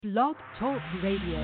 Blog Talk Radio.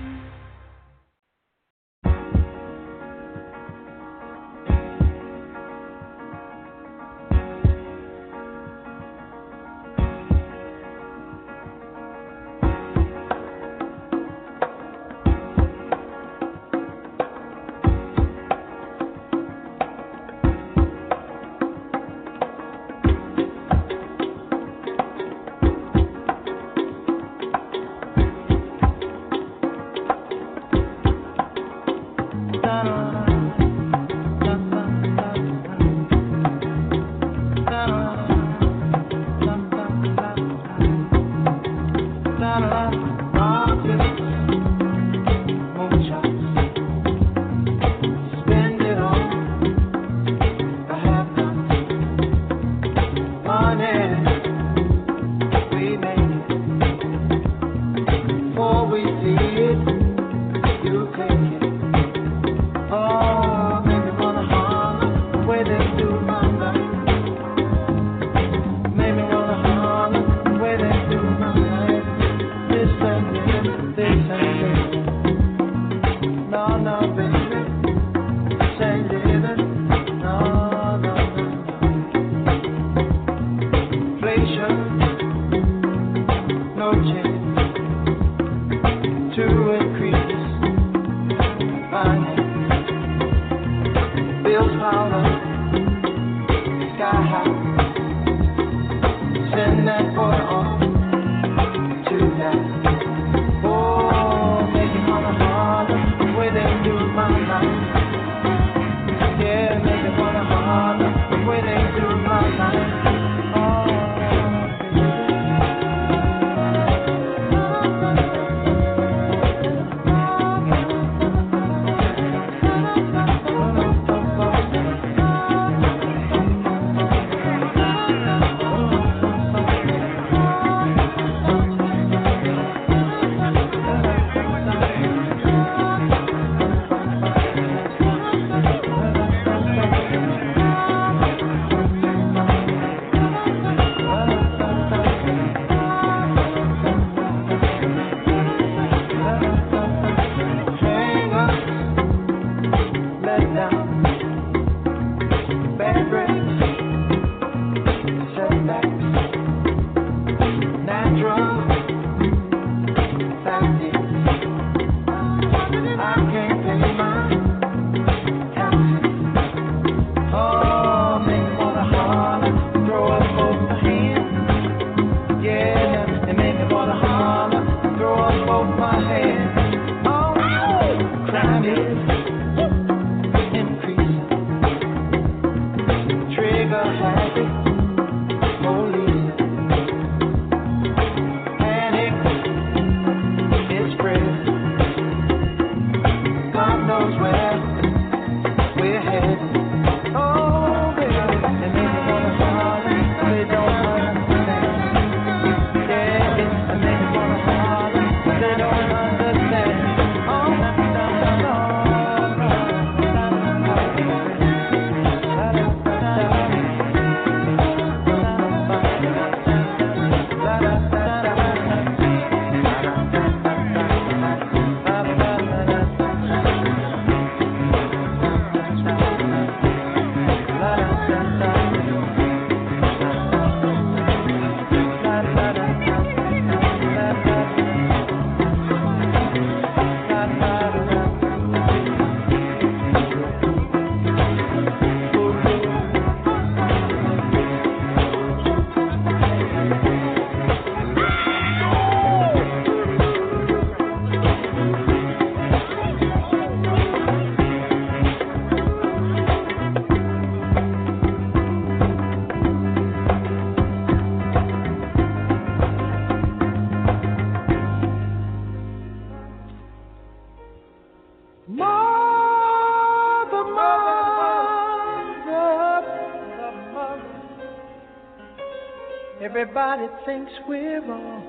Everybody thinks we're wrong.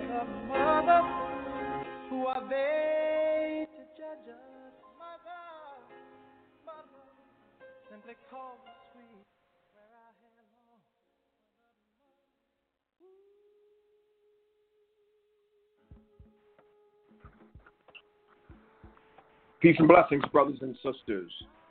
Mother, who are they to judge us? Mother, simply call us sweet. Wear our hair long. Peace and blessings, brothers and sisters.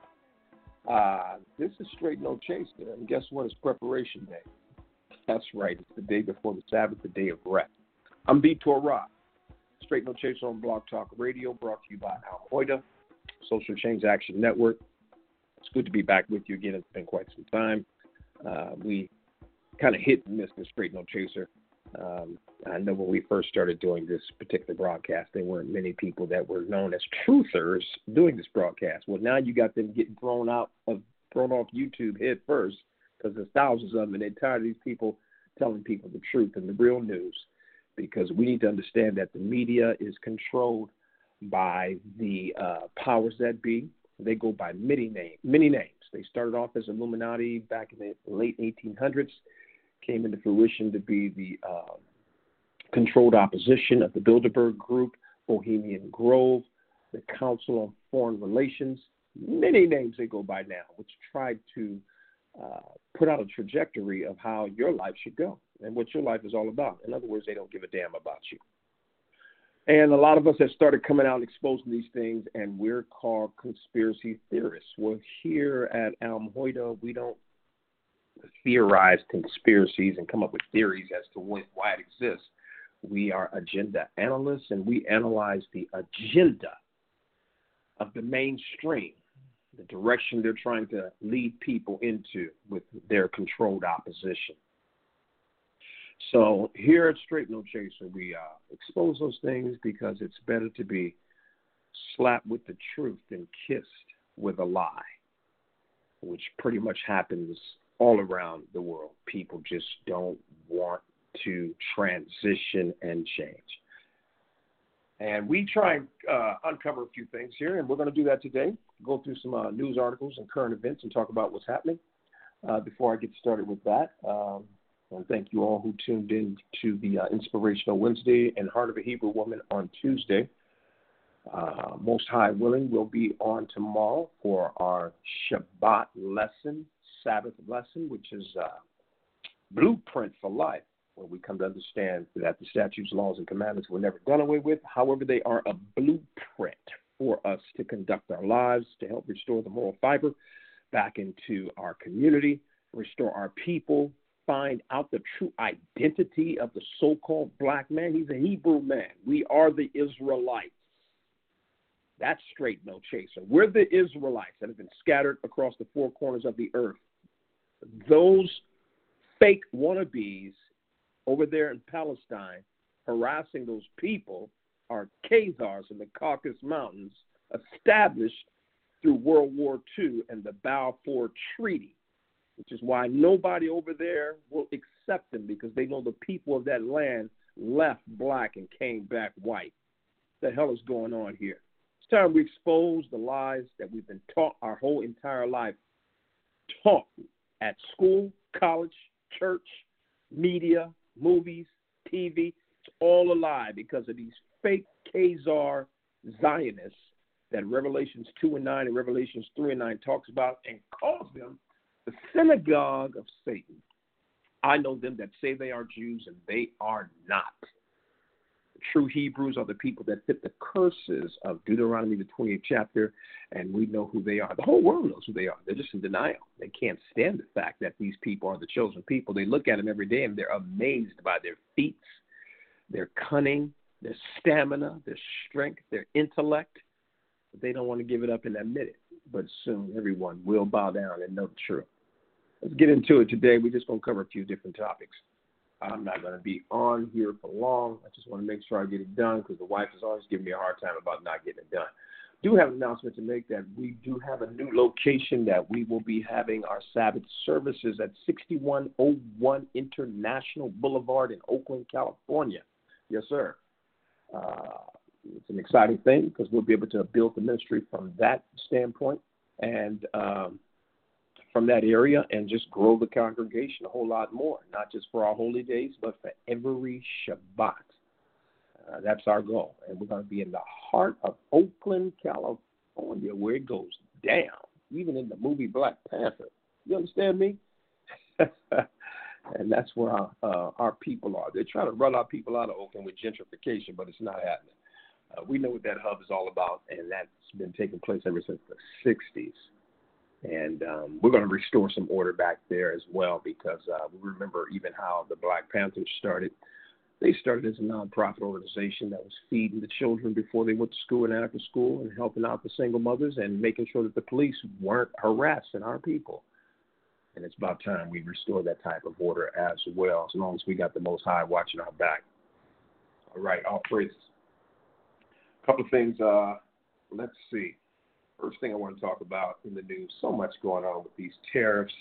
This is Straight No Chaser, and guess what? It's Preparation Day. That's right. It's the day before the Sabbath, the day of rest. I'm B. Torah. Straight No Chaser on Blog Talk Radio, brought to you by Al Hoida, Social Change Action Network. It's good to be back with you again. It's been quite some time. We kind of hit and miss the Straight No Chaser. I know when we first started doing this particular broadcast, there weren't many people that were known as truthers doing this broadcast. Well, now you got them getting thrown off YouTube head first because there's thousands of them, and they're tired of these people telling people the truth and the real news, because we need to understand that the media is controlled by the powers that be. They go by many names. They started off as Illuminati back in the late 1800s, came into fruition to be the controlled opposition of the Bilderberg Group, Bohemian Grove, the Council on Foreign Relations, many names they go by now, which tried to put out a trajectory of how your life should go and what your life is all about. In other words, they don't give a damn about you. And a lot of us have started coming out and exposing these things, and we're called conspiracy theorists. Well, here at Al Hoida, we don't theorize conspiracies and come up with theories as to why it exists. We are agenda analysts, and we analyze the agenda of the mainstream, the direction they're trying to lead people into with their controlled opposition. So here at Straight No Chaser, we expose those things because it's better to be slapped with the truth than kissed with a lie, which pretty much happens all around the world. People just don't want to transition and change. And we try and uncover a few things here, and we're going to do that today. Go through some news articles and current events and talk about what's happening. Before I get started with that, and thank you all who tuned in to the Inspirational Wednesday and Heart of a Hebrew Woman on Tuesday. Most High willing, we'll be on tomorrow for our Shabbat lesson, Sabbath lesson, which is Blueprint for Life, where we come to understand that the statutes, laws, and commandments were never done away with. However, they are a blueprint for us to conduct our lives, to help restore the moral fiber back into our community, restore our people, find out the true identity of the so-called black man. He's a Hebrew man. We are the Israelites. That's Straight No Chaser. We're the Israelites that have been scattered across the four corners of the earth. Those fake wannabes over there in Palestine harassing those people are Khazars in the Caucasus Mountains, established through World War II and the Balfour Treaty, which is why nobody over there will accept them, because they know the people of that land left black and came back white. What the hell is going on here? It's time we expose the lies that we've been taught our whole entire life, taught at school, college, church, media, movies, TV. It's all a lie because of these fake Khazar Zionists that Revelations 2 and 9 and Revelations 3 and 9 talks about, and calls them the synagogue of Satan. I know them that say they are Jews, and they are not. The true Hebrews are the people that fit the curses of Deuteronomy, the 20th chapter, and we know who they are. The whole world knows who they are. They're just in denial. They can't stand the fact that these people are the chosen people. They look at them every day, and they're amazed by their feats, their cunning, their stamina, their strength, their intellect. But they don't want to give it up and admit it. But soon everyone will bow down and know the truth. Let's get into it today. We're just going to cover a few different topics. I'm not going to be on here for long. I just want to make sure I get it done, because the wife is always giving me a hard time about not getting it done. Do have an announcement to make that we do have a new location that we will be having our Sabbath services at 6101 International Boulevard in Oakland, California. Yes, sir. It's an exciting thing because we'll be able to build the ministry from that standpoint and from that area, and just grow the congregation a whole lot more, not just for our holy days, but for every Shabbat. That's our goal. And we're going to be in the heart of Oakland, California, where it goes down, even in the movie Black Panther. You understand me? And that's where our people are. They're trying to run our people out of Oakland with gentrification, but it's not happening. We know what that hub is all about, and that's been taking place ever since the 60s. And we're going to restore some order back there as well, because we remember even how the Black Panthers started. They started as a nonprofit organization that was feeding the children before they went to school and after school, and helping out the single mothers and making sure that the police weren't harassing our people. And it's about time we restore that type of order as well, as long as we got the Most High watching our back. All right, all praises. A couple of things. Let's see. First thing I want to talk about in the news, so much going on with these tariffs.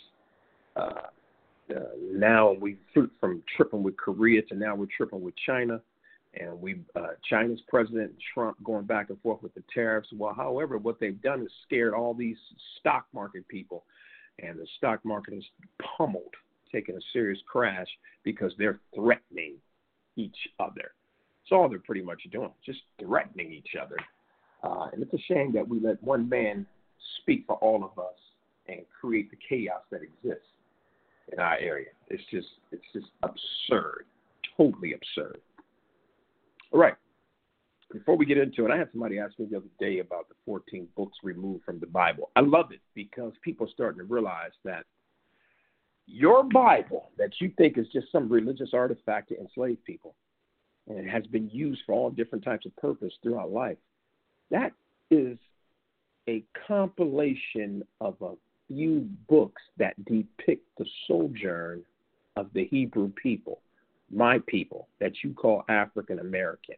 Now we from tripping with Korea to now we're tripping with China. And China's President Trump going back and forth with the tariffs. Well, however, what they've done is scared all these stock market people. And the stock market is pummeled, taking a serious crash because they're threatening each other. That's all they're pretty much doing, just threatening each other. And it's a shame that we let one man speak for all of us and create the chaos that exists in our area. It's just absurd, totally absurd. All right. Before we get into it, I had somebody ask me the other day about the 14 books removed from the Bible. I love it because people are starting to realize that your Bible that you think is just some religious artifact to enslave people, and it has been used for all different types of purpose throughout life, that is a compilation of a few books that depict the sojourn of the Hebrew people, my people, that you call African American.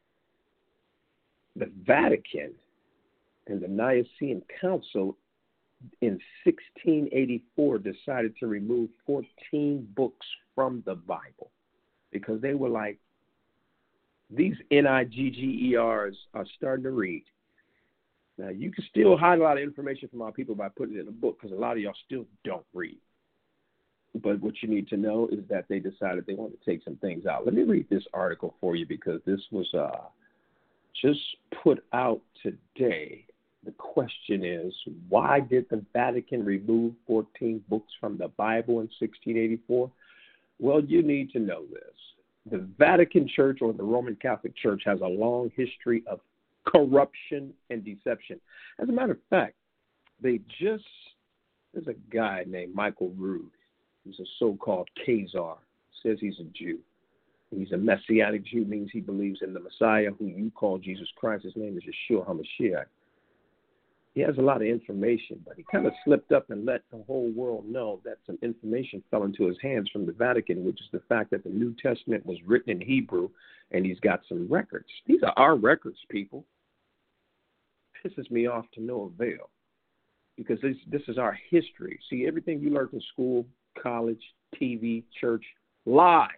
The Vatican and the Nicene Council in 1684 decided to remove 14 books from the Bible because they were like, these NIGGERs are starting to read. Now, you can still hide a lot of information from our people by putting it in a book because a lot of y'all still don't read. But what you need to know is that they decided they want to take some things out. Let me read this article for you because this was just put out today. The question is, why did the Vatican remove 14 books from the Bible in 1684? Well, you need to know this. The Vatican Church, or the Roman Catholic Church, has a long history of corruption and deception. As a matter of fact, there's a guy named Michael Rood. He's a so-called Khazar. Says he's a Jew. He's a Messianic Jew, means he believes in the Messiah, who you call Jesus Christ. His name is Yeshua HaMashiach. He has a lot of information, but he kind of slipped up and let the whole world know that some information fell into his hands from the Vatican, which is the fact that the New Testament was written in Hebrew, and he's got some records. These are our records, people. Pisses me off to no avail, because this is our history. See, everything you learned in school, college, TV, church, lies.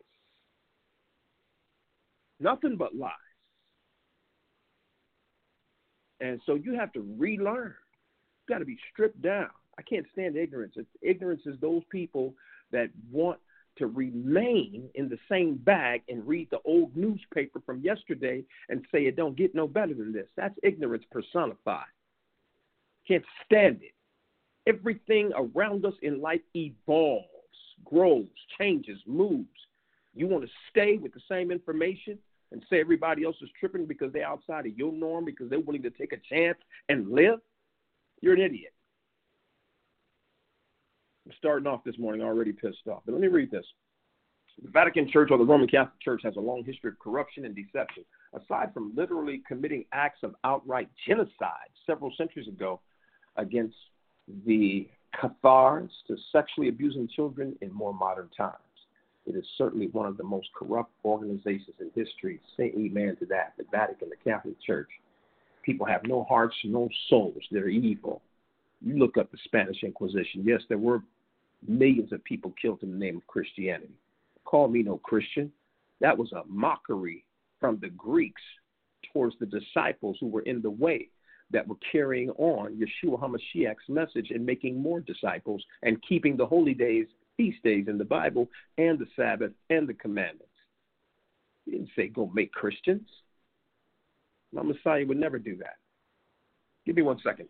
Nothing but lies. And so you have to relearn. You've got to be stripped down. I can't stand ignorance. Ignorance is those people that want to remain in the same bag and read the old newspaper from yesterday and say it don't get no better than this. That's ignorance personified. Can't stand it. Everything around us in life evolves, grows, changes, moves. You want to stay with the same information and say everybody else is tripping because they're outside of your norm, because they're willing to take a chance and live? You're an idiot. I'm starting off this morning already pissed off. But let me read this. The Vatican Church, or the Roman Catholic Church, has a long history of corruption and deception. Aside from literally committing acts of outright genocide several centuries ago against the Cathars, to sexually abusing children in more modern times, it is certainly one of the most corrupt organizations in history. Say amen to that. The Vatican, the Catholic Church. People have no hearts, no souls. They're evil. You look up the Spanish Inquisition. Yes, there were millions of people killed in the name of Christianity. Call me no Christian. That was a mockery from the Greeks towards the disciples who were in the way, that were carrying on Yeshua HaMashiach's message and making more disciples and keeping the holy days, feast days in the Bible, and the Sabbath and the commandments. He didn't say go make Christians. My Messiah would never do that. Give me 1 second.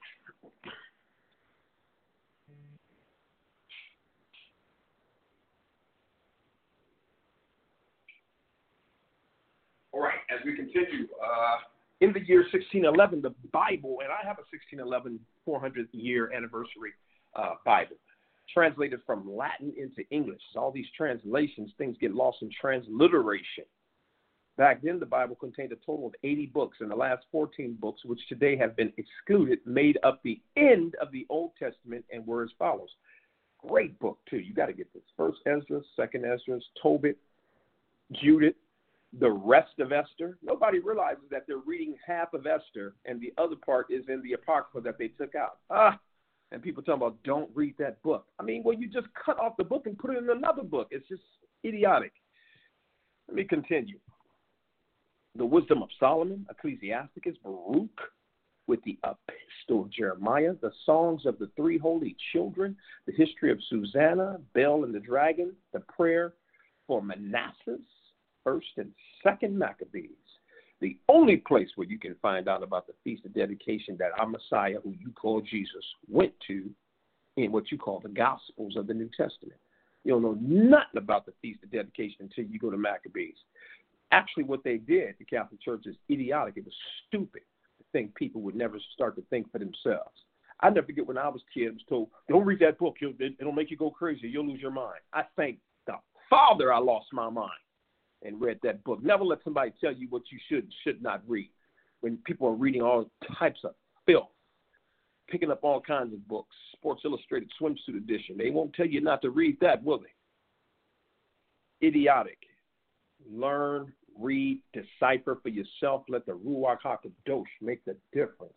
All right, as we continue, In the year 1611, the Bible, and I have a 1611 400th year anniversary Bible, translated from Latin into English. All these translations, things get lost in transliteration. Back then, the Bible contained a total of 80 books, and the last 14 books, which today have been excluded, made up the end of the Old Testament and were as follows. Great book, too. You got to get this. First Ezra, Second Ezra, Tobit, Judith, the rest of Esther. Nobody realizes that they're reading half of Esther, and the other part is in the Apocrypha that they took out. And people talking about don't read that book. I mean, well, you just cut off the book and put it in another book. It's just idiotic. Let me continue. The Wisdom of Solomon, Ecclesiasticus, Baruch, with the Epistle of Jeremiah, the Songs of the Three Holy Children, the History of Susanna, Bel and the Dragon, the Prayer for Manasseh, First and Second Maccabees. The only place where you can find out about the Feast of Dedication that our Messiah, who you call Jesus, went to in what you call the Gospels of the New Testament. You don't know nothing about the Feast of Dedication until you go to Maccabees. Actually, what they did, the Catholic Church, is idiotic. It was stupid to think people would never start to think for themselves. I never forget when I was a kid, I was told, don't read that book. It'll make you go crazy. You'll lose your mind. I thank the Father I lost my mind and read that book. Never let somebody tell you what you should not read. When people are reading all types of filth, picking up all kinds of books, Sports Illustrated Swimsuit Edition, they won't tell you not to read that, will they? Idiotic. Learn, read, decipher for yourself. Let the Ruach HaKadosh make the difference.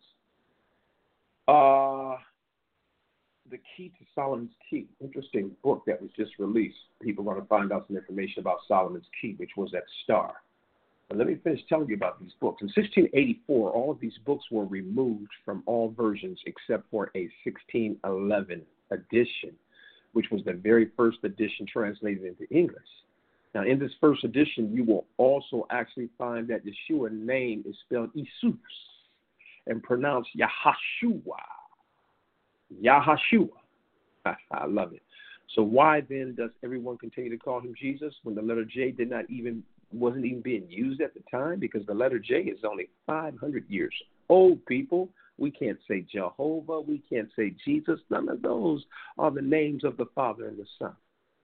The Key to Solomon's Key, interesting book that was just released. People are going to find out some information about Solomon's Key, which was that star. But let me finish telling you about these books. In 1684, all of these books were removed from all versions except for a 1611 edition, which was the very first edition translated into English. Now, in this first edition, you will also actually find that Yeshua's name is spelled Isus and pronounced Yahashua. Yahashua. I love it. So why then does everyone continue to call him Jesus when the letter J wasn't even being used at the time? Because the letter J is only 500 years old, people. We can't say Jehovah. We can't say Jesus. None of those are the names of the Father and the Son.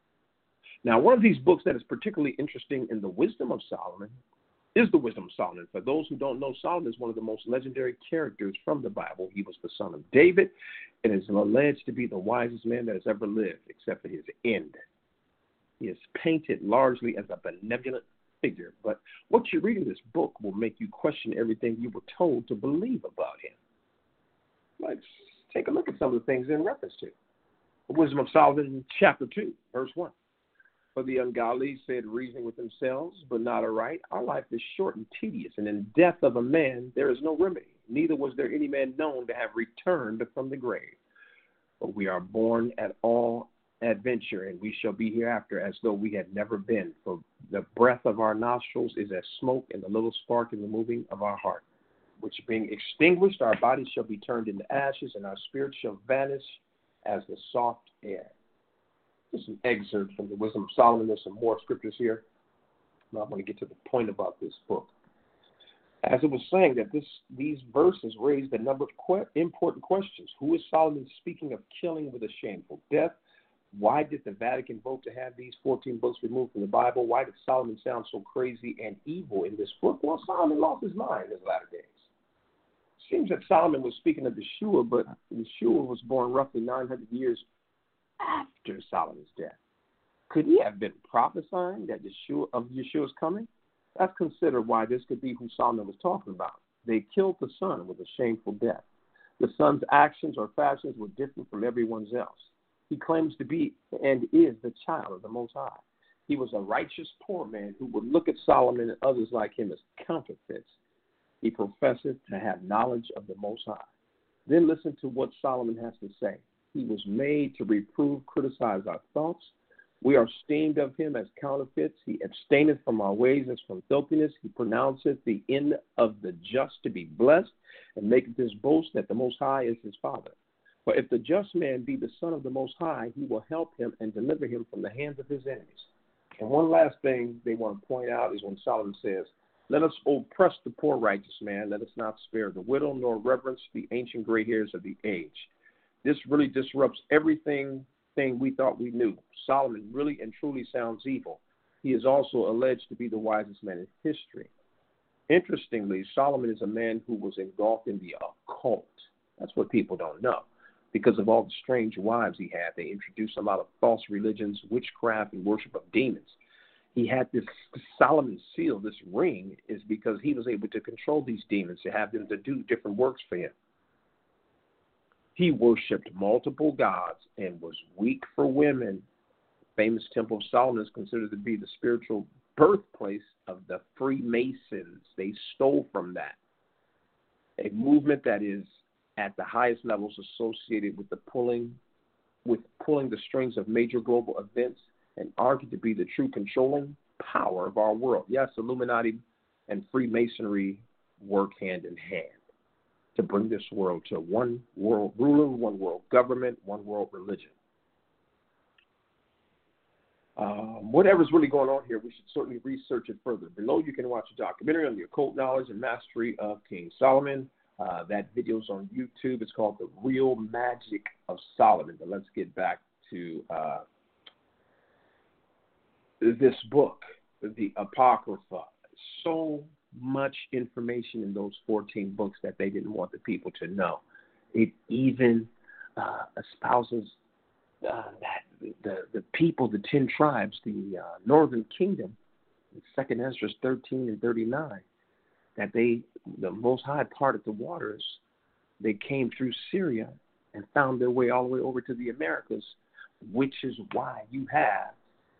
Now, one of these books that is particularly interesting in the Wisdom of Solomon is the Wisdom of Solomon. For those who don't know, Solomon is one of the most legendary characters from the Bible. He was the son of David and is alleged to be the wisest man that has ever lived, except for his end. He is painted largely as a benevolent figure, but what you read in this book will make you question everything you were told to believe about him. Let's take a look at some of the things in reference to the Wisdom of Solomon, chapter 2, verse 1. For the ungodly said, reasoning with themselves, but not aright. Our life is short and tedious, and in death of a man there is no remedy. Neither was there any man known to have returned from the grave. But we are born at all adventure, and we shall be hereafter as though we had never been. For the breath of our nostrils is as smoke, and the little spark in the moving of our heart. Which being extinguished, our bodies shall be turned into ashes, and our spirits shall vanish as the soft air. Just an excerpt from the Wisdom of Solomon. There's some more scriptures here. Now I want to get to the point about this book. As it was saying that these verses raised a number of important questions. Who is Solomon speaking of killing with a shameful death? Why did the Vatican vote to have these 14 books removed from the Bible? Why did Solomon sound so crazy and evil in this book? Well, Solomon lost his mind in his latter days. It seems that Solomon was speaking of Yeshua, but Yeshua was born roughly 900 years after Solomon's death. Could he have been prophesying that Yeshua's coming? That's considered why this could be who Solomon was talking about. They killed the son with a shameful death. The son's actions or fashions were different from everyone's else. He claims to be and is the child of the Most High. He was a righteous poor man who would look at Solomon and others like him as counterfeits. He professes to have knowledge of the Most High. Then listen to what Solomon has to say. He was made to reprove, criticize our thoughts. We are esteemed of him as counterfeits. He abstaineth from our ways as from filthiness. He pronounceth the end of the just to be blessed, and maketh his boast that the Most High is his Father. For if the just man be the son of the Most High, he will help him and deliver him from the hands of his enemies. And one last thing they want to point out is when Solomon says, Let us oppress the poor righteous man. Let us not spare the widow, nor reverence the ancient gray hairs of the age. This really disrupts everything we thought we knew. Solomon really and truly sounds evil. He is also alleged to be the wisest man in history. Interestingly, Solomon is a man who was engulfed in the occult. That's what people don't know. Because of all the strange wives he had, they introduced a lot of false religions, witchcraft, and worship of demons. He had this Solomon seal, this ring, is because he was able to control these demons, to have them to do different works for him. He worshipped multiple gods and was weak for women. Famous Temple of Solomon is considered to be the spiritual birthplace of the Freemasons. They stole from that. A movement that is at the highest levels associated with pulling the strings of major global events and argued to be the true controlling power of our world. Yes, Illuminati and Freemasonry work hand in hand to bring this world to one world ruler, one world government, one world religion. Whatever's really going on here, we should certainly research it further. Below, you can watch a documentary on the occult knowledge and mastery of King Solomon. That video's on YouTube. It's called The Real Magic of Solomon. But let's get back to this book, the Apocrypha. So much information in those 14 books that they didn't want the people to know. It even espouses that the people, the 10 tribes, the northern kingdom, in 2nd Ezra 13 and 39, that the Most High parted the waters. They came through Syria and found their way all the way over to the Americas, which is why you have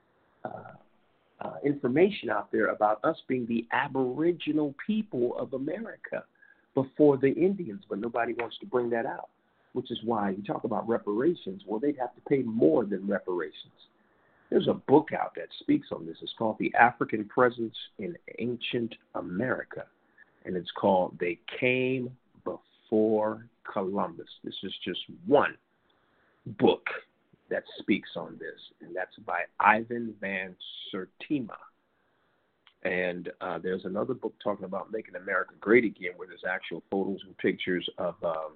information out there about us being the aboriginal people of America before the Indians, but nobody wants to bring that out, which is why you talk about reparations. Well, they'd have to pay more than reparations. There's a book out that speaks on this. It's called The African Presence in Ancient America, and it's called They Came Before Columbus. This is just one book that speaks on this, and that's by Ivan Van Sertima. And there's another book talking about making America great again, where there's actual photos and pictures of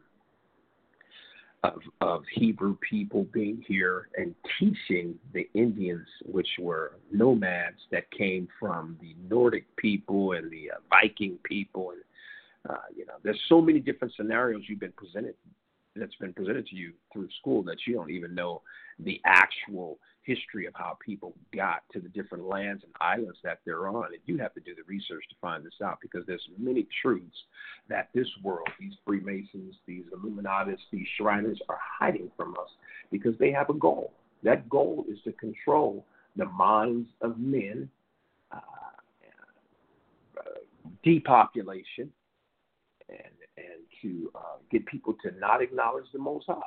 Hebrew people being here and teaching the Indians, which were nomads that came from the Nordic people and the Viking people. And there's so many different scenarios that's been presented to you through school that you don't even know the actual history of how people got to the different lands and islands that they're on. And you have to do the research to find this out, because there's many truths that this world, these Freemasons, these Illuminatis, these Shriners are hiding from us, because they have a goal. That goal is to control the minds of men, depopulation, and to get people to not acknowledge the Most High.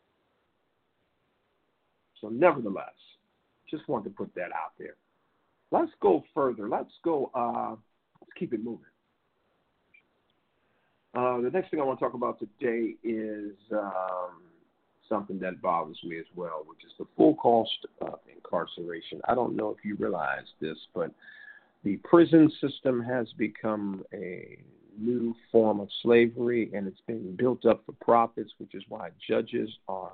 So nevertheless, just wanted to put that out there. Let's go further. Let's keep it moving. The next thing I want to talk about today is something that bothers me as well, which is the full cost of incarceration. I don't know if you realize this, but the prison system has become a new form of slavery, and it's been built up for profits, which is why judges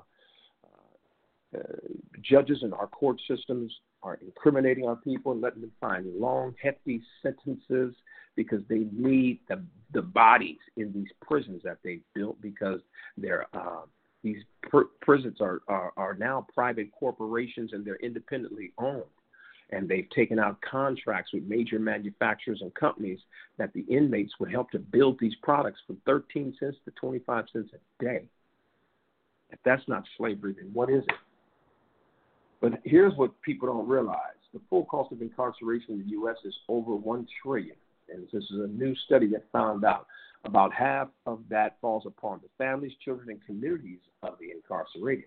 in our court systems are incriminating our people and letting them find long, hefty sentences, because they need the bodies in these prisons that they've built, because these prisons are now private corporations, and they're independently owned. And they've taken out contracts with major manufacturers and companies that the inmates would help to build these products for 13 cents to 25 cents a day. If that's not slavery, then what is it? But here's what people don't realize. The full cost of incarceration in the U.S. is over $1 trillion. And this is a new study that found out about half of that falls upon the families, children, and communities of the incarcerated.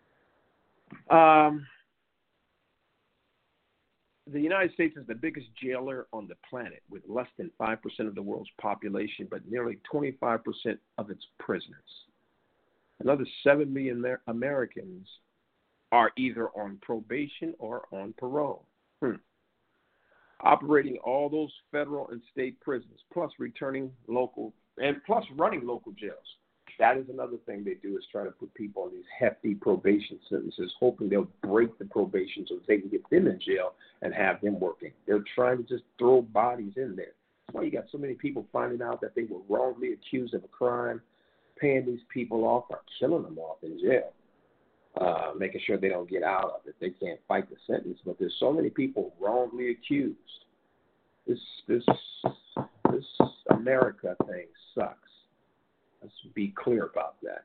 The United States is the biggest jailer on the planet, with less than 5% of the world's population, but nearly 25% of its prisoners. Another 7 million Americans are either on probation or on parole. operating all those federal and state prisons, plus running local jails. That is another thing they do, is try to put people on these hefty probation sentences, hoping they'll break the probation so they can get them in jail and have them working. They're trying to just throw bodies in there. That's why you got so many people finding out that they were wrongly accused of a crime, paying these people off or killing them off in jail, making sure they don't get out of it. They can't fight the sentence, but there's so many people wrongly accused. This America thing sucks. Let's be clear about that.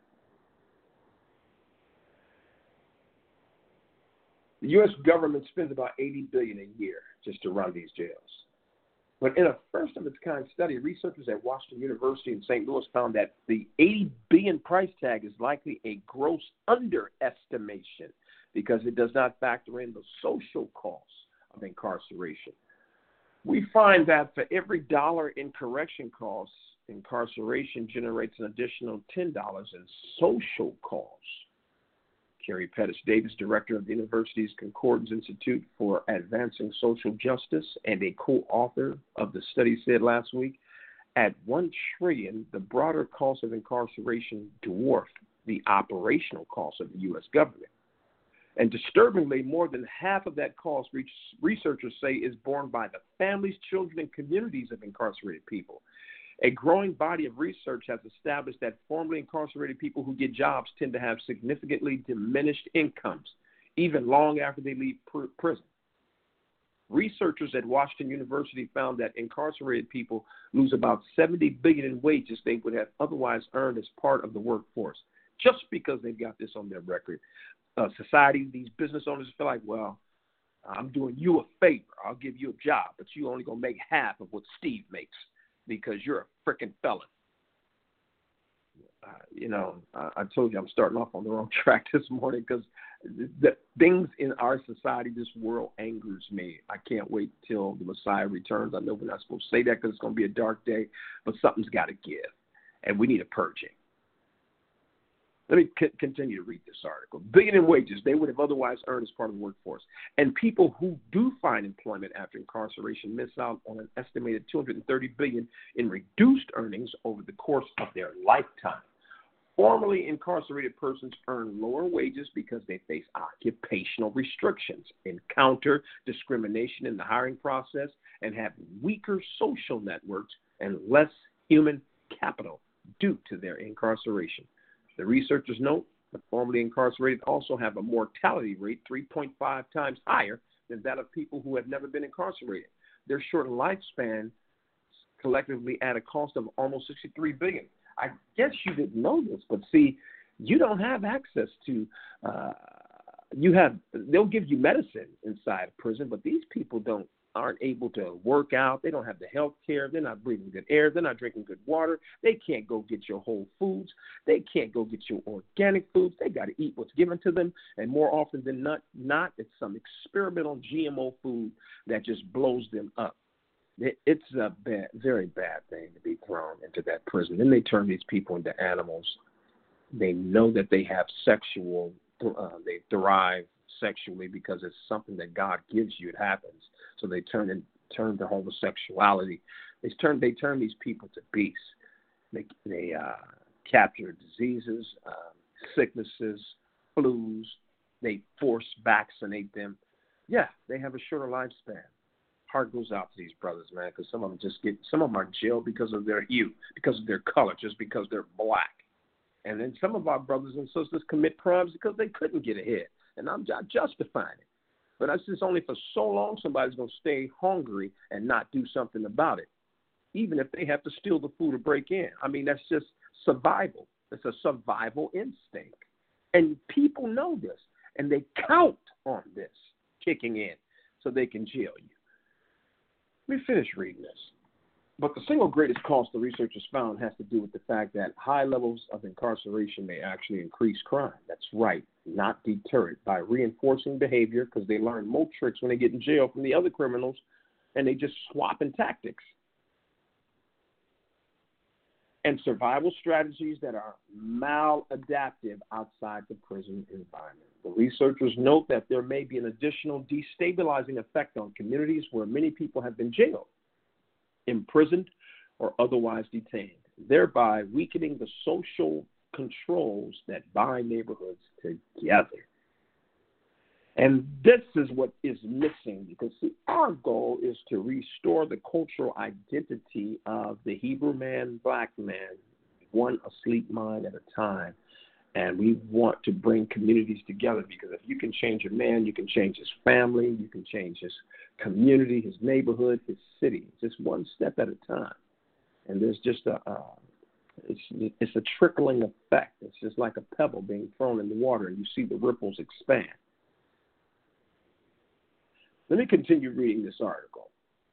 The U.S. government spends about $80 billion a year just to run these jails. But in a first-of-its-kind study, researchers at Washington University in St. Louis found that the $80 billion price tag is likely a gross underestimation because it does not factor in the social costs of incarceration. We find that for every dollar in correction costs, incarceration generates an additional $10 in social costs. Carrie Pettis Davis, director of the university's Concordance Institute for Advancing Social Justice and a co-author of the study, said last week, at $1 trillion, the broader cost of incarceration dwarfed the operational cost of the U.S. government. And disturbingly, more than half of that cost, researchers say, is borne by the families, children, and communities of incarcerated people. A growing body of research has established that formerly incarcerated people who get jobs tend to have significantly diminished incomes, even long after they leave prison. Researchers at Washington University found that incarcerated people lose about $70 billion in wages they would have otherwise earned as part of the workforce, just because they've got this on their record. Society, these business owners feel like, well, I'm doing you a favor. I'll give you a job, but you only going to make half of what Steve makes because you're a freaking felon. I told you I'm starting off on the wrong track this morning because the things in our society, this world, angers me. I can't wait till the Messiah returns. I know we're not supposed to say that because it's going to be a dark day, but something's got to give, and we need a purging. Let me continue to read this article. Billion in wages they would have otherwise earned as part of the workforce. And people who do find employment after incarceration miss out on an estimated $230 billion in reduced earnings over the course of their lifetime. Formerly incarcerated persons earn lower wages because they face occupational restrictions, encounter discrimination in the hiring process, and have weaker social networks and less human capital due to their incarceration. The researchers note the formerly incarcerated also have a mortality rate 3.5 times higher than that of people who have never been incarcerated. Their short lifespan collectively at a cost of almost $63 billion. I guess you didn't know this, but see, you don't have access to. They'll give you medicine inside prison, but these people aren't able to work out. They don't have the health care. They're not breathing good air. They're not drinking good water. They can't go get your whole foods. They can't go get your organic foods. They got to eat what's given to them. And more often than not, it's some experimental GMO food that just blows them up. It's a very bad thing to be thrown into that prison. Then they turn these people into animals. They know that they have they thrive sexually because it's something that God gives you. It happens. So they turn to homosexuality. They turn these people to beasts. They capture diseases, sicknesses, flus. They force vaccinate them. Yeah, they have a shorter lifespan. Heart goes out to these brothers, man, because some of them are jailed because of their hue, because of their color, just because they're black. And then some of our brothers and sisters commit crimes because they couldn't get ahead. And I'm not justifying it. But that's just only for so long somebody's going to stay hungry and not do something about it, even if they have to steal the food or break in. I mean, that's just survival. It's a survival instinct. And people know this, and they count on this kicking in so they can jail you. Let me finish reading this. But the single greatest cost the researchers found has to do with the fact that high levels of incarceration may actually increase crime. That's right, not deter it by reinforcing behavior because they learn more tricks when they get in jail from the other criminals and they just swap in tactics. and survival strategies that are maladaptive outside the prison environment. The researchers note that there may be an additional destabilizing effect on communities where many people have been jailed, imprisoned, or otherwise detained, thereby weakening the social controls that bind neighborhoods together. And this is what is missing, because see, our goal is to restore the cultural identity of the Hebrew man, black man, one asleep mind at a time. And we want to bring communities together, because if you can change a man, you can change his family, you can change his community, his neighborhood, his city, just one step at a time. And there's just it's a trickling effect. It's just like a pebble being thrown in the water, and you see the ripples expand. Let me continue reading this article.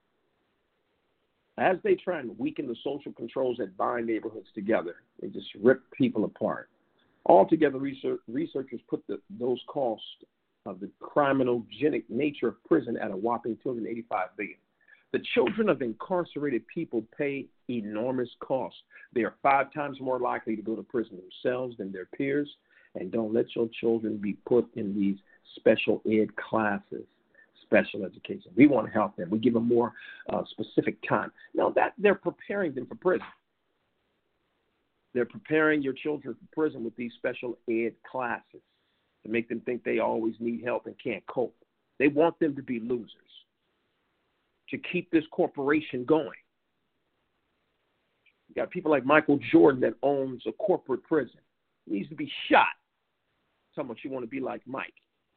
As they try and weaken the social controls that bind neighborhoods together, they just rip people apart. Altogether, researchers put those costs of the criminogenic nature of prison at a whopping $285 billion. The children of incarcerated people pay enormous costs. They are 5 times more likely to go to prison themselves than their peers. And don't let your children be put in these special ed classes, special education. We want to help them. We give them more specific time. Now, that they're preparing them for prison. They're preparing your children for prison with these special ed classes to make them think they always need help and can't cope. They want them to be losers, to keep this corporation going. You got people like Michael Jordan that owns a corporate prison. He needs to be shot. Tell much you want to be like Mike.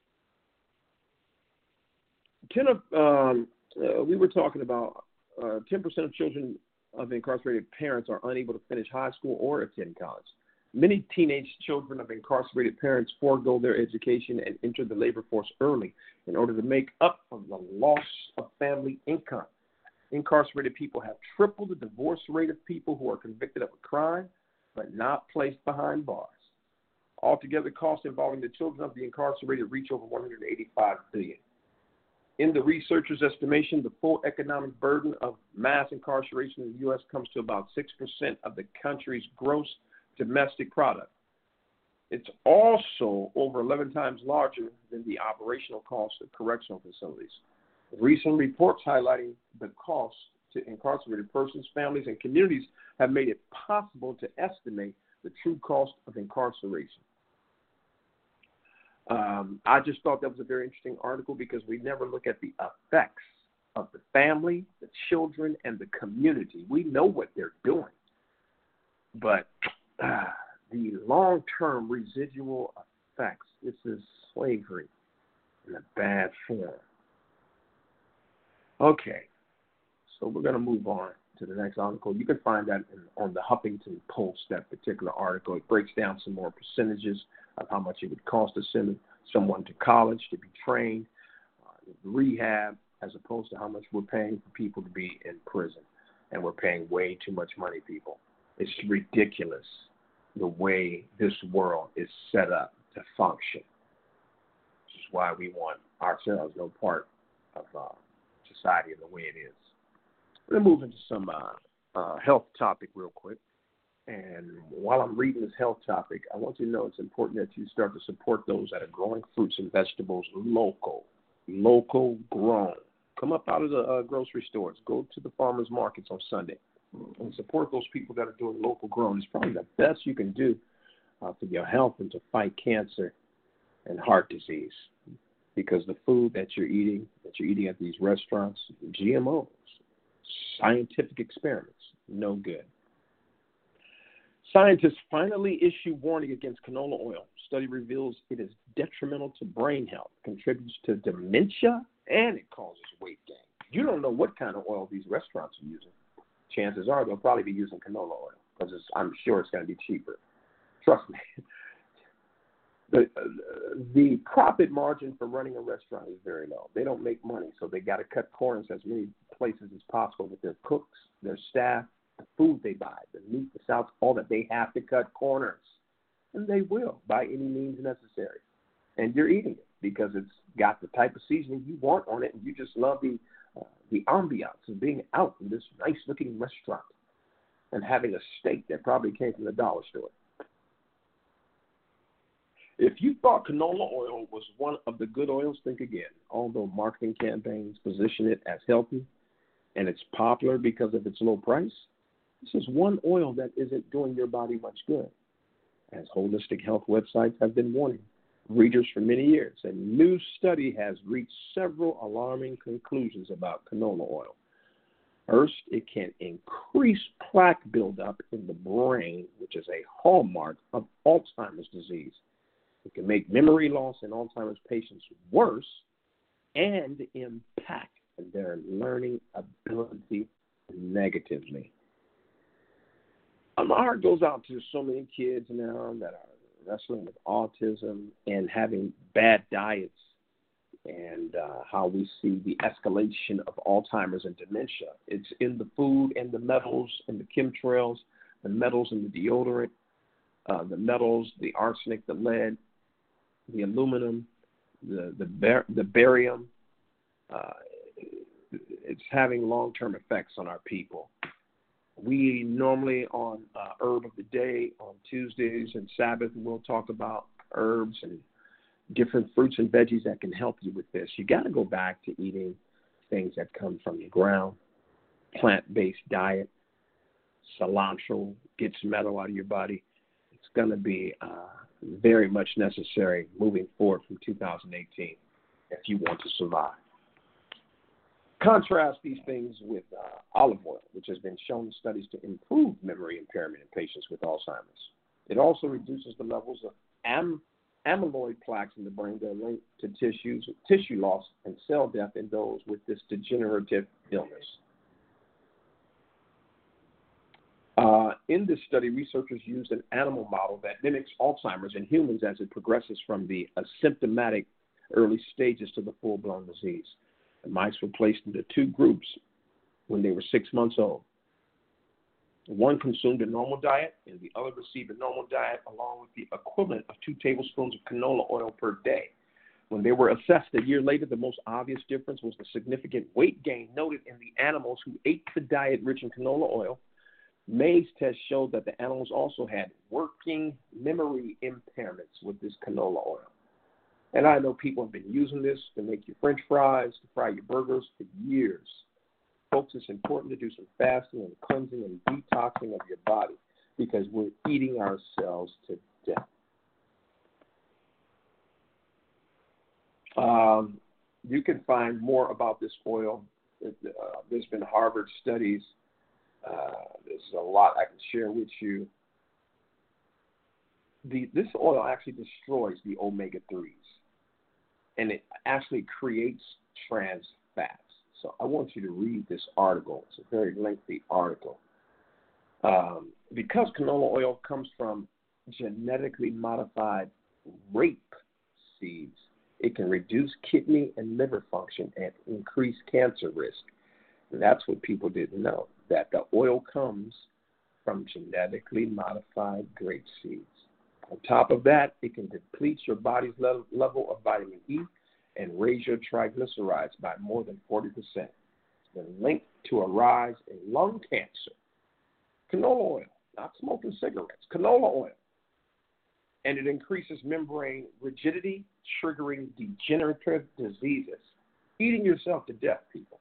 We were talking about 10% of children of incarcerated parents are unable to finish high school or attend college. Many teenage children of incarcerated parents forego their education and enter the labor force early in order to make up for the loss of family income. Incarcerated people have tripled the divorce rate of people who are convicted of a crime but not placed behind bars. Altogether, costs involving the children of the incarcerated reach over $185 billion. In the researchers' estimation, the full economic burden of mass incarceration in the U.S. comes to about 6% of the country's gross domestic product. It's also over 11 times larger than the operational cost of correctional facilities. Recent reports highlighting the cost to incarcerated persons, families, and communities have made it possible to estimate the true cost of incarceration. I just thought that was a very interesting article, because we never look at the effects of the family, the children, and the community. We know what they're doing, but the long-term residual effects, this is slavery in a bad form. Okay, so we're going to move on to the next article. You can find that on the Huffington Post, that particular article. It breaks down some more percentages of how much it would cost to send someone to college to be trained, rehab, as opposed to how much we're paying for people to be in prison. And we're paying way too much money, people. It's ridiculous the way this world is set up to function, which is why we want ourselves no part of society in the way it is. We're going to move into some health topic real quick. And while I'm reading this health topic, I want you to know it's important that you start to support those that are growing fruits and vegetables local grown. Come up out of the grocery stores. Go to the farmers markets on Sunday and support those people that are doing local grown. It's probably the best you can do for your health and to fight cancer and heart disease, because the food that you're eating at these restaurants, GMOs, scientific experiments, no good. Scientists finally issue warning against canola oil. Study reveals it is detrimental to brain health, contributes to dementia, and it causes weight gain. You don't know what kind of oil these restaurants are using. Chances are they'll probably be using canola oil, because I'm sure it's going to be cheaper. Trust me. The profit margin for running a restaurant is very low. They don't make money, so they got to cut corners as many places as possible with their cooks, their staff, the food they buy, the meat, the sauce, all that. They have to cut corners, and they will by any means necessary. And you're eating it because it's got the type of seasoning you want on it, and you just love the ambiance of being out in this nice-looking restaurant. and having a steak that probably came from the dollar store. If you thought canola oil was one of the good oils, think again. Although marketing campaigns position it as healthy and it's popular because of its low price, this is one oil that isn't doing your body much good. As holistic health websites have been warning readers for many years, a new study has reached several alarming conclusions about canola oil. First, it can increase plaque buildup in the brain, which is a hallmark of Alzheimer's disease. It can make memory loss in Alzheimer's patients worse and impact their learning ability negatively. My heart goes out to so many kids now that are wrestling with autism and having bad diets, and how we see the escalation of Alzheimer's and dementia. It's in the food and the metals and the chemtrails, the metals in the deodorant, the metals, the arsenic, the lead, the aluminum, the barium. It's having long-term effects on our people. We normally on Herb of the Day on Tuesdays and Sabbath, we'll talk about herbs and different fruits and veggies that can help you with this. You got to go back to eating things that come from the ground, plant-based diet. Cilantro gets metal out of your body. It's going to be very much necessary moving forward from 2018 if you want to survive. Contrast these things with olive oil, which has been shown in studies to improve memory impairment in patients with Alzheimer's. It also reduces the levels of amyloid plaques in the brain that are linked to tissue loss and cell death in those with this degenerative illness. In this study, researchers used an animal model that mimics Alzheimer's in humans as it progresses from the asymptomatic early stages to the full-blown disease. The mice were placed into two groups when they were 6 months old. One consumed a normal diet, and the other received a normal diet along with the equivalent of 2 tablespoons of canola oil per day. When they were assessed a year later, the most obvious difference was the significant weight gain noted in the animals who ate the diet rich in canola oil. May's test showed that the animals also had working memory impairments with this canola oil. And I know people have been using this to make your French fries, to fry your burgers for years. Folks, it's important to do some fasting and cleansing and detoxing of your body because we're eating ourselves to death. You can find more about this oil. There's been Harvard studies. There's a lot I can share with you. This oil actually destroys the omega-3s, and it actually creates trans fats. So I want you to read this article. It's a very lengthy article. Because canola oil comes from genetically modified rape seeds, it can reduce kidney and liver function and increase cancer risk. And that's what people didn't know, that the oil comes from genetically modified grape seeds. On top of that, it can deplete your body's level of vitamin E and raise your triglycerides by more than 40%. It's been linked to a rise in lung cancer. Canola oil, not smoking cigarettes, canola oil. And it increases membrane rigidity, triggering degenerative diseases. Eating yourself to death, people.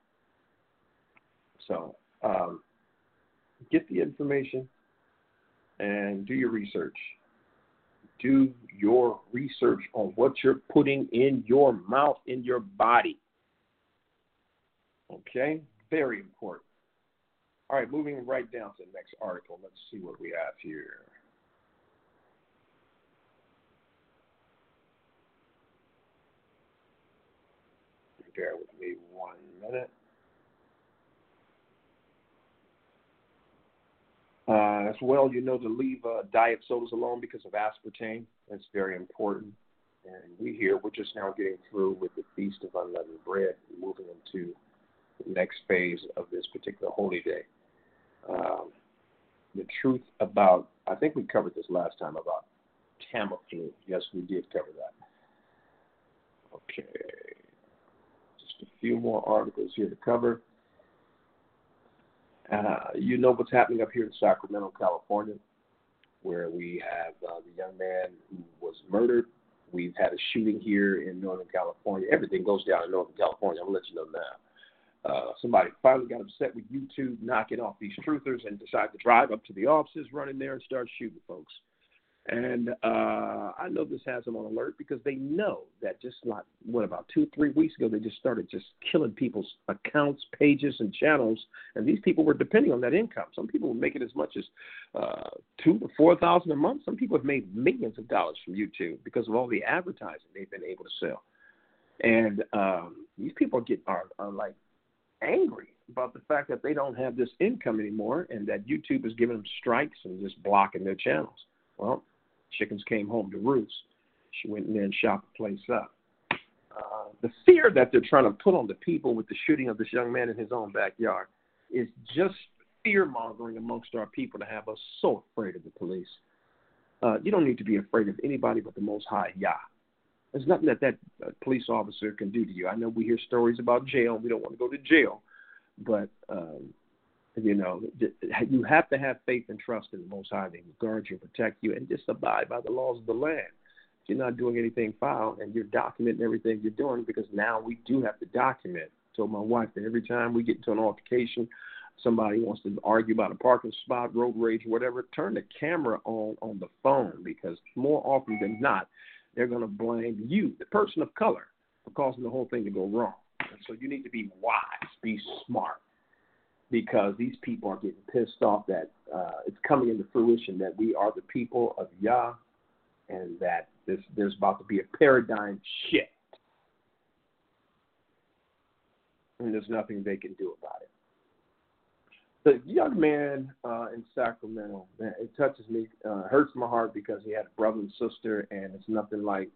So get the information and do your research. Do your research on what you're putting in your mouth, in your body. Okay? Very important. All right, moving right down to the next article. Let's see what we have here. Bear with me 1 minute. As well, you know to leave diet sodas alone because of aspartame. That's very important. And we're just now getting through with the Feast of Unleavened Bread, moving into the next phase of this particular holy day. The truth about, I think we covered this last time, about Tamiflu. Yes, we did cover that. Okay. Just a few more articles here to cover. You know what's happening up here in Sacramento, California, where we have the young man who was murdered. We've had a shooting here in Northern California. Everything goes down in Northern California. I'm going to let you know now. Somebody finally got upset with YouTube knocking off these truthers and decided to drive up to the offices, run in there, and start shooting folks. And I know this has them on alert because they know that just like, about 2-3 weeks ago, they just started just killing people's accounts, pages, and channels. And these people were depending on that income. Some people were making as much as $2,000 to $4,000 a month. Some people have made millions of dollars from YouTube because of all the advertising they've been able to sell. And these people are like angry about the fact that they don't have this income anymore and that YouTube is giving them strikes and just blocking their channels. Well, chickens came home to roost. She went in there and shot the place up. The fear that they're trying to put on the people with the shooting of this young man in his own backyard is just fear-mongering amongst our people to have us so afraid of the police. You don't need to be afraid of anybody but the Most High, Yah. There's nothing that police officer can do to you. I know we hear stories about jail. We don't want to go to jail. But you have to have faith and trust in the Most High. They will guard you, protect you, and just abide by the laws of the land. If you're not doing anything foul and you're documenting everything you're doing, because now we do have to document. I told my wife that every time we get into an altercation, somebody wants to argue about a parking spot, road rage, whatever, turn the camera on the phone, because more often than not, they're going to blame you, the person of color, for causing the whole thing to go wrong. And so you need to be wise, be smart, because these people are getting pissed off that it's coming into fruition that we are the people of Yah and that there's about to be a paradigm shift. And there's nothing they can do about it. The young man in Sacramento, man, it touches me, hurts my heart because he had a brother and sister, and it's nothing like,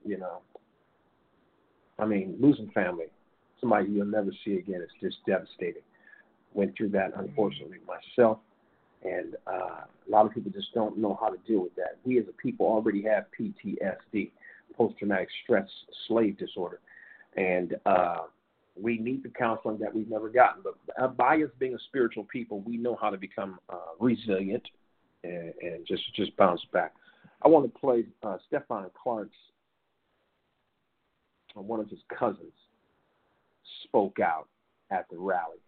losing family, somebody you'll never see again. It's just devastating. Went through that, unfortunately, myself, and a lot of people just don't know how to deal with that. We as a people already have PTSD, post-traumatic stress slave disorder, and we need the counseling that we've never gotten. But by us being a spiritual people, we know how to become resilient and just bounce back. I want to play Stephon Clark's, one of his cousins, spoke out at the rally.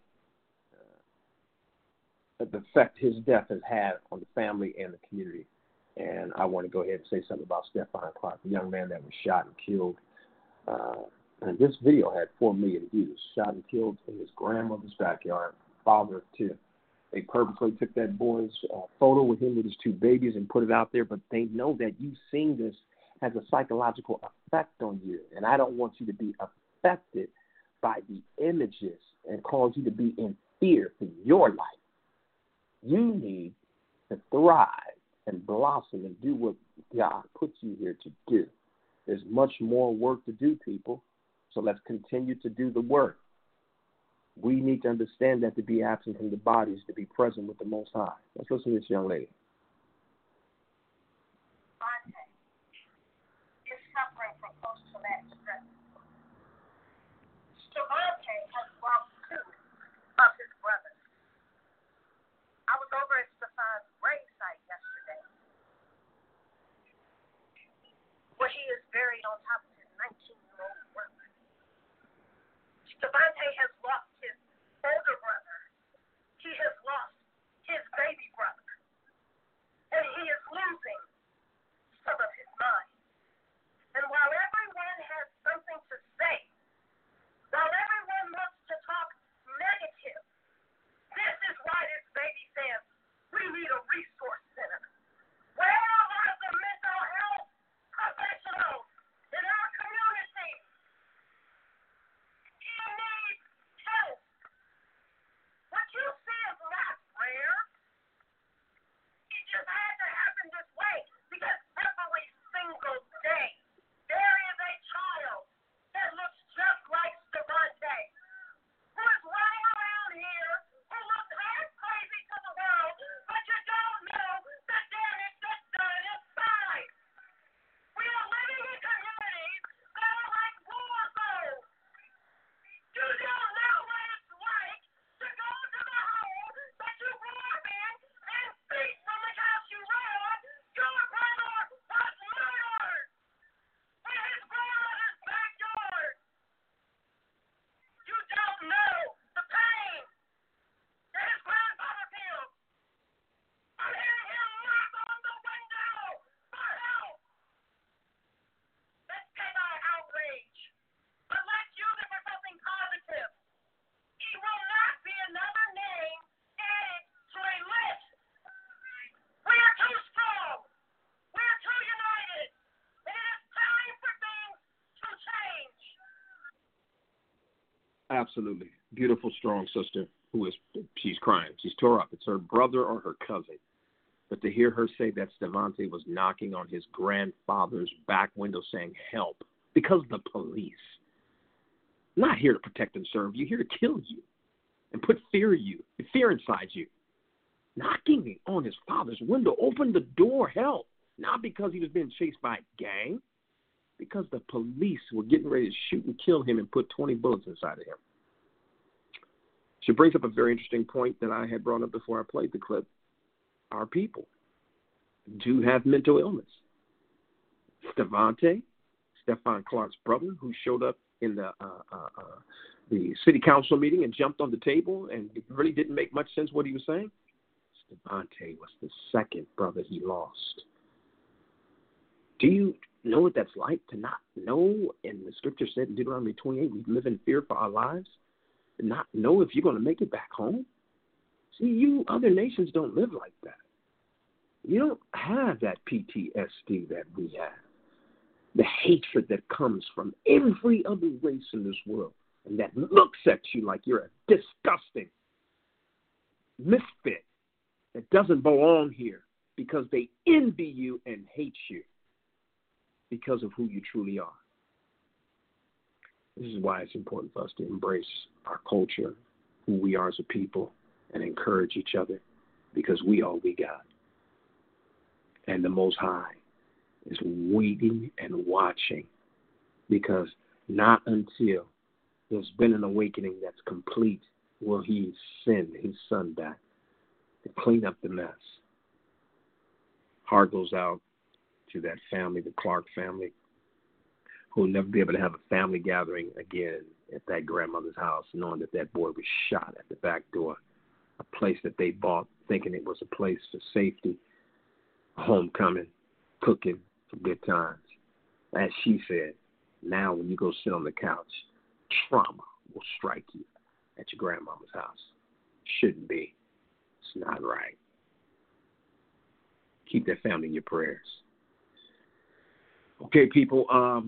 The effect his death has had on the family and the community. And I want to go ahead and say something about Stephon Clark, the young man that was shot and killed. And this video had 4 million views, shot and killed in his grandmother's backyard, father of 2. They purposely took that boy's photo with him with his 2 babies and put it out there, but they know that you seeing this has a psychological effect on you. And I don't want you to be affected by the images and cause you to be in fear for your life. You need to thrive and blossom and do what God puts you here to do. There's much more work to do, people, so let's continue to do the work. We need to understand that to be absent from the body is to be present with the Most High. Let's listen to this young lady. Is suffering from post-traumatic stress. Devontae has lost 2 of his brothers. I was over at Stephon's gravesite yesterday, where he is buried on top of his 19-year-old brother. Devontae has lost his older brother. He has lost his baby brother. And he is losing some of his mind. And while everyone has something to say, while everyone wants to talk negative, this is why this baby says we need a resource center. Where are the mental health professionals? Absolutely. Beautiful, strong sister she's crying. She's tore up. It's her brother or her cousin. But to hear her say that Stevante was knocking on his grandfather's back window saying, help, because the police, not here to protect and serve you, here to kill you and put fear inside you. Knocking on his father's window, open the door, help. Not because he was being chased by a gang, because the police were getting ready to shoot and kill him and put 20 bullets inside of him. She brings up a very interesting point that I had brought up before I played the clip. Our people do have mental illness. Stevante, Stephon Clark's brother, who showed up in the city council meeting and jumped on the table and it really didn't make much sense what he was saying. Stevante was the second brother he lost. Do you know what that's like to not know? And the scripture said in Deuteronomy 28, we live in fear for our lives, and not know if you're going to make it back home. See, you other nations don't live like that. You don't have that PTSD that we have. The hatred that comes from every other race in this world and that looks at you like you're a disgusting misfit that doesn't belong here because they envy you and hate you because of who you truly are. This is why it's important for us to embrace our culture, who we are as a people, and encourage each other because we all we got. And the Most High is waiting and watching because not until there's been an awakening that's complete will he send his son back to clean up the mess. Heart goes out to that family, the Clark family, who will never be able to have a family gathering again at that grandmother's house, knowing that that boy was shot at the back door, a place that they bought thinking it was a place for safety, homecoming, cooking, for good times. As she said, now when you go sit on the couch, trauma will strike you at your grandmama's house. Shouldn't be. It's not right. Keep that family in your prayers. Okay, people, a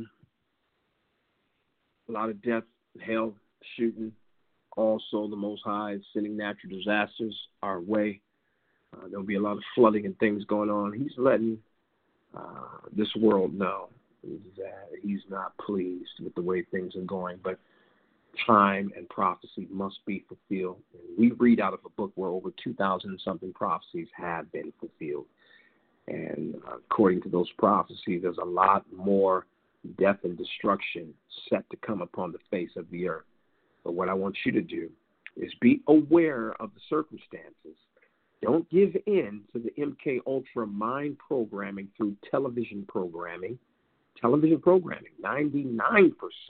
lot of death, hell, shooting. Also, the Most High is sending natural disasters our way. There'll be a lot of flooding and things going on. He's letting this world know that he's not pleased with the way things are going, but time and prophecy must be fulfilled. And we read out of a book where over 2,000-something prophecies have been fulfilled. And according to those prophecies, there's a lot more death and destruction set to come upon the face of the earth. But what I want you to do is be aware of the circumstances. Don't give in to the MK Ultra mind programming through television programming. Television programming, 99%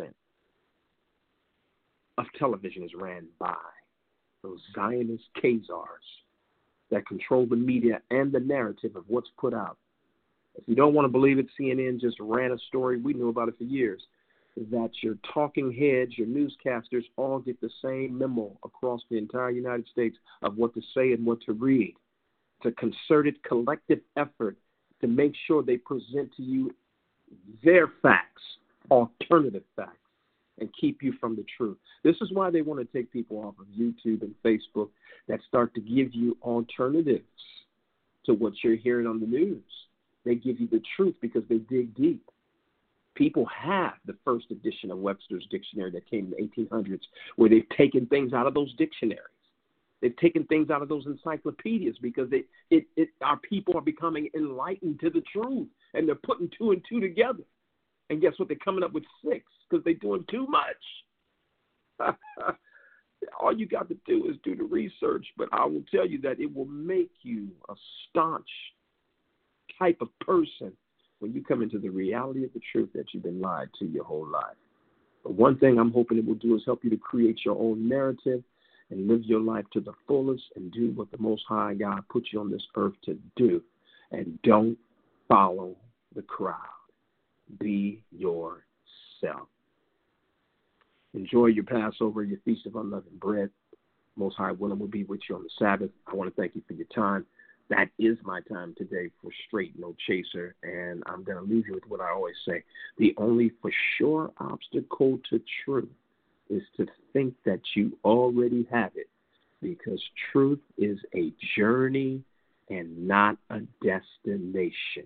of television is ran by those Zionist Khazars that control the media and the narrative of what's put out. If you don't want to believe it, CNN just ran a story, we knew about it for years, that your talking heads, your newscasters all get the same memo across the entire United States of what to say and what to read. It's a concerted collective effort to make sure they present to you their facts, alternative facts, and keep you from the truth. This is why they want to take people off of YouTube and Facebook that start to give you alternatives to what you're hearing on the news. They give you the truth because they dig deep. People have the first edition of Webster's Dictionary that came in the 1800s, where they've taken things out of those dictionaries. They've taken things out of those encyclopedias because our people are becoming enlightened to the truth, and they're putting 2 and 2 together. And guess what? They're coming up with 6 because they're doing too much. All you got to do is do the research, but I will tell you that it will make you a staunch type of person when you come into the reality of the truth that you've been lied to your whole life. But one thing I'm hoping it will do is help you to create your own narrative and live your life to the fullest and do what the Most High God put you on this earth to do. And don't follow the crowd. Be yourself. Enjoy your Passover, your Feast of Unleavened Bread. Most High willing will be with you on the Sabbath. I want to thank you for your time. That is my time today for Straight No Chaser, and I'm going to leave you with what I always say. The only for sure obstacle to truth is to think that you already have it, because truth is a journey and not a destination.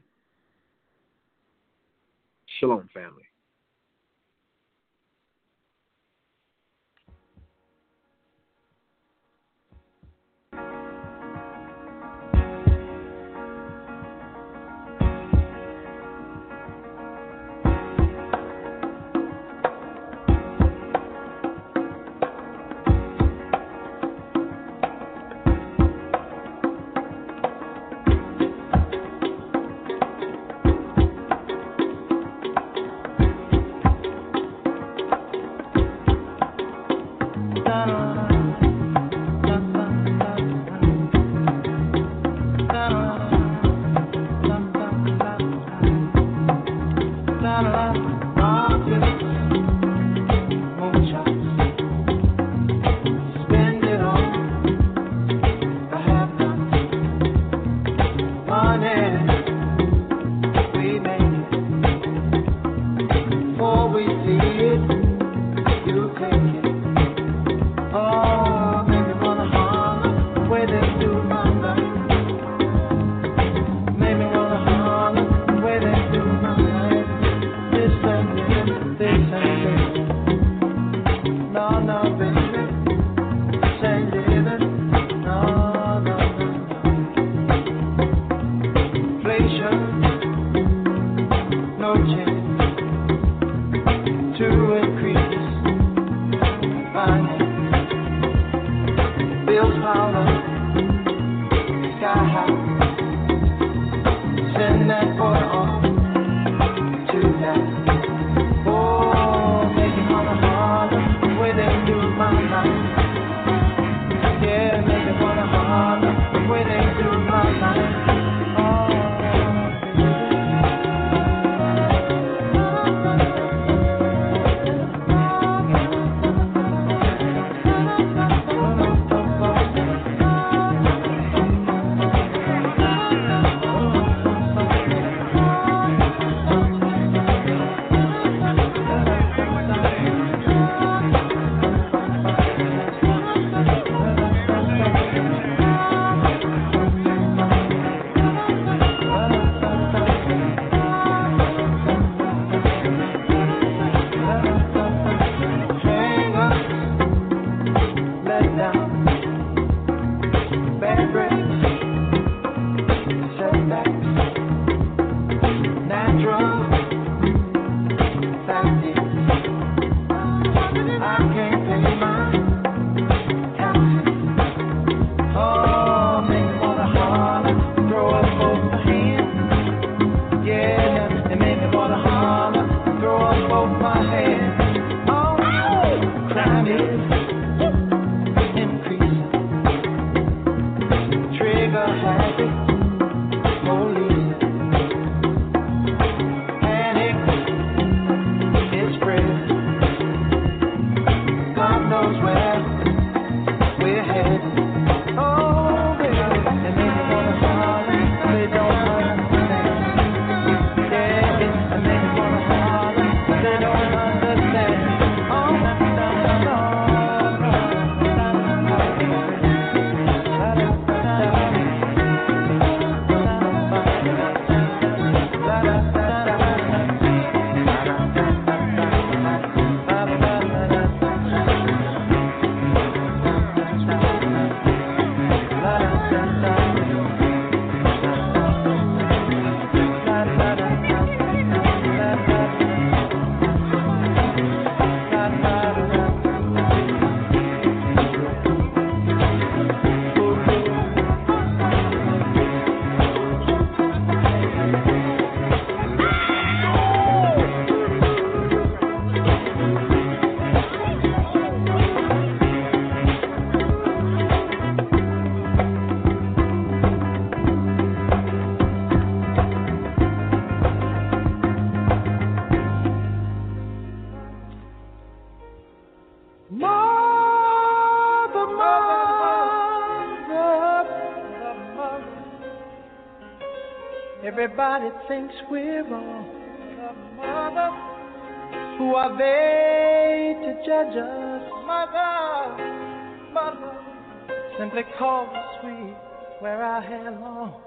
Shalom, family. Everybody thinks we're all the mother who are they afraid to judge us, mother, simply cause us we wear our hair long.